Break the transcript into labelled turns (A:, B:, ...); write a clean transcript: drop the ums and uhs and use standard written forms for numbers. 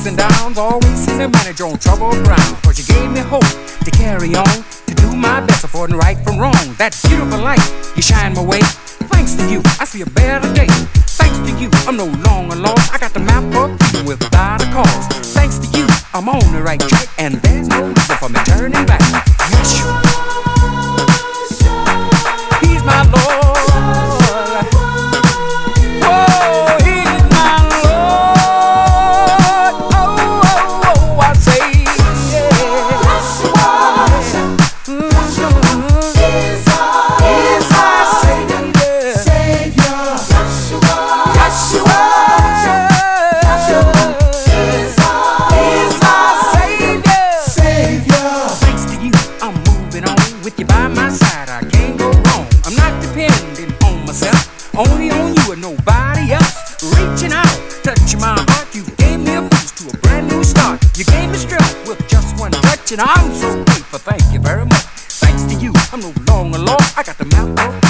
A: and downs always seem to manage on trouble ground. Cause you gave me hope to carry on, to do my best affording right from wrong. That beautiful light, you shine my way. Thanks to you, I see a better day. Thanks to you, I'm no longer lost. I got the map up even without a cause. Thanks to you, I'm on the right track, and there's no reason for me turning back. Yeshua, He's my Lord. Only on you and nobody else. Reaching out, touching my heart. You gave me a boost to a brand new start. You gave me strength with just one touch, and I'm so grateful. Thank you very much. Thanks to you, I'm no longer lost. I got the map up.